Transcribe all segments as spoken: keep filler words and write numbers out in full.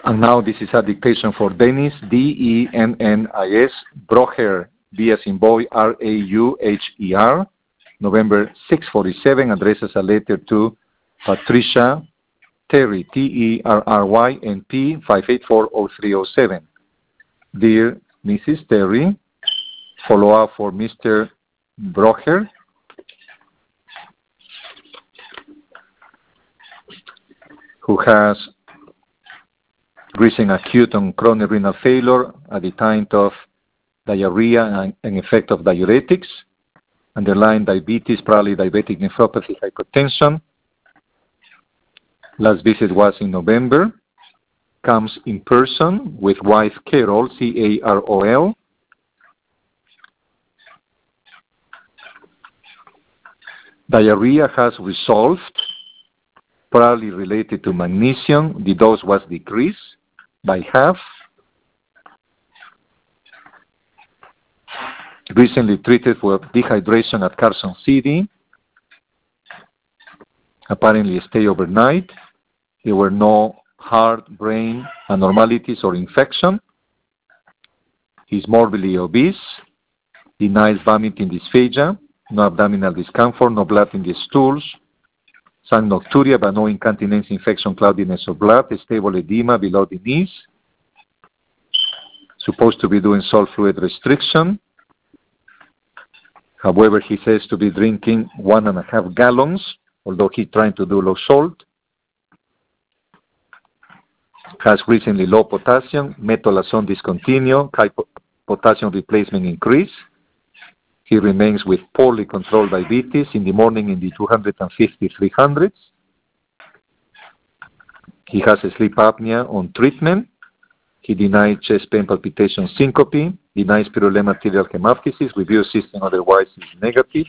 And now this is a dictation for Dennis, D E N N I S, Broher, B as in boy, R A U H E R, November six forty-seven, addresses a letter to Patricia Terry, T E R R Y, N P five eight four zero three zero seven. Dear Missus Terry, follow-up for Mister Broher. Who has recent acute and chronic renal failure at the time of diarrhea and an effect of diuretics, underlying diabetes, probably diabetic nephropathy, hypertension. Last visit was in November. Comes in person with wife Carol, C A R O L. Diarrhea has resolved, probably related to magnesium. The dose was decreased by half. Recently treated for dehydration at Carson City. Apparently stay overnight. There were no heart, brain abnormalities or infection. He's morbidly obese. Denies vomiting dysphagia. No abdominal discomfort. No blood in the stools. Some nocturia, but no incontinence, infection, cloudiness of blood. Stable edema below the knees. Supposed to be doing salt fluid restriction. However, he says to be drinking one and a half gallons, although he's trying to do low salt. Has recently low potassium, metolazone discontinued, high potassium replacement increase. He remains with poorly controlled diabetes in the morning in the two fifty, three hundreds. He has a sleep apnea on treatment. He denied chest pain, palpitation, syncope. Denies pyrolema arterial hemoptysis. Review system otherwise is negative.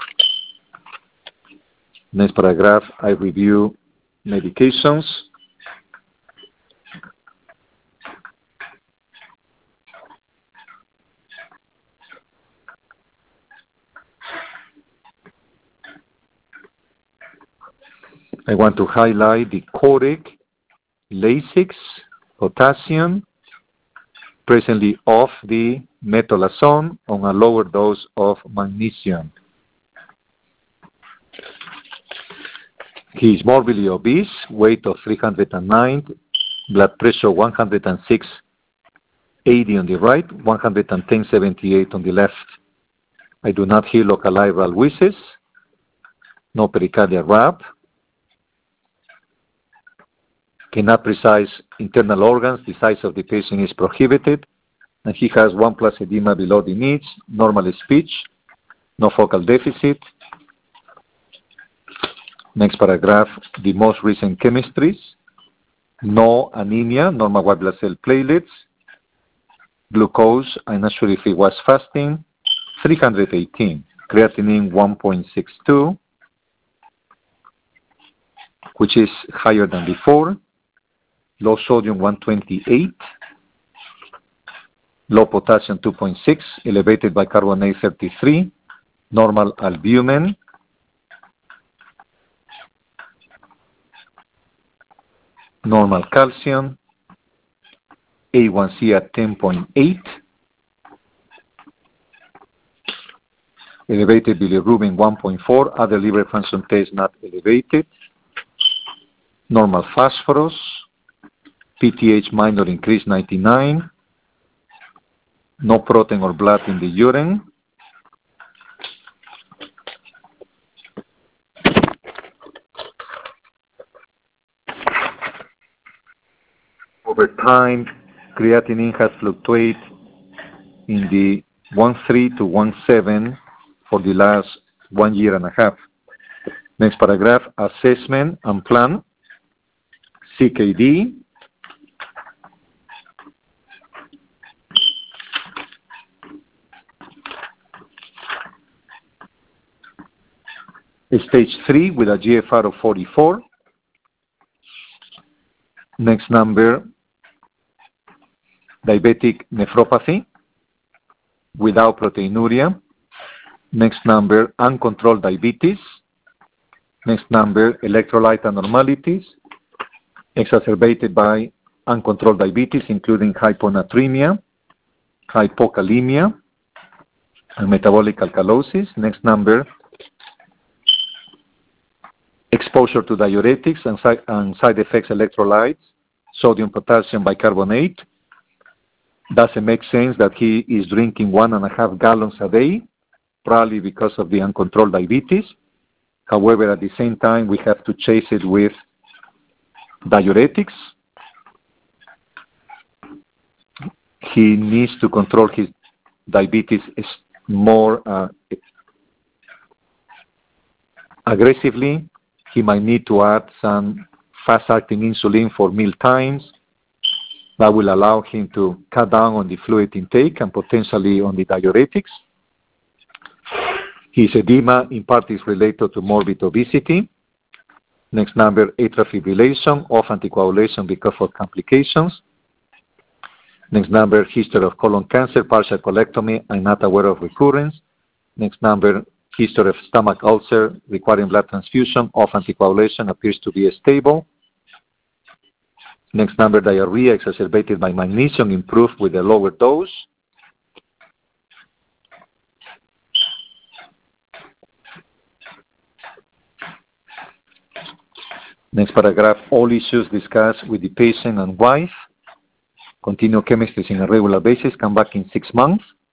Next paragraph, I review medications. I want to highlight the Coric, Lasix, potassium, presently off the metolazone on a lower dose of magnesium. He is morbidly obese, weight of three hundred nine, blood pressure one hundred six, eighty on the right, one hundred ten, seventy-eight on the left. I do not hear localized wheezes, no pericardial rap. Cannot precise internal organs. The size of the patient is prohibited. And he has one plus edema below the knees, normal speech, no focal deficit. Next paragraph, the most recent chemistries. No anemia, normal white blood cell platelets. Glucose, I'm not sure if it was fasting, three hundred eighteen. Creatinine one point six two, which is higher than before. Low sodium one twenty-eight, low potassium two point six, elevated bicarbonate thirty-three, normal albumin, normal calcium, A one C at ten point eight, elevated bilirubin one point four, other liver function tests not elevated, normal phosphorus, P T H minor increase ninety-nine, no protein or blood in the urine. Over time, creatinine has fluctuated in the one point three to one point seven for the last one year and a half. Next paragraph, assessment and plan. C K D. Stage three with a G F R of forty-four. Next number, diabetic nephropathy without proteinuria. Next number, uncontrolled diabetes. Next number, electrolyte abnormalities exacerbated by uncontrolled diabetes, including hyponatremia, hypokalemia, and metabolic alkalosis. Next number, exposure to diuretics and, si and side effects electrolytes, sodium, potassium bicarbonate. Doesn't make sense that he is drinking one and a half gallons a day, probably because of the uncontrolled diabetes. However, at the same time, we have to chase it with diuretics. He needs to control his diabetes more uh, aggressively. He might need to add some fast-acting insulin for meal times. That will allow him to cut down on the fluid intake and potentially on the diuretics. His edema, in part, is related to morbid obesity. Next number, atrial fibrillation, off anticoagulation because of complications. Next number, history of colon cancer, partial colectomy, I'm not aware of recurrence. Next number, history of stomach ulcer requiring blood transfusion, off anticoagulation appears to be stable. Next number, diarrhea exacerbated by magnesium, improved with a lower dose. Next paragraph, all issues discussed with the patient and wife. Continue chemistry on a regular basis, come back in six months.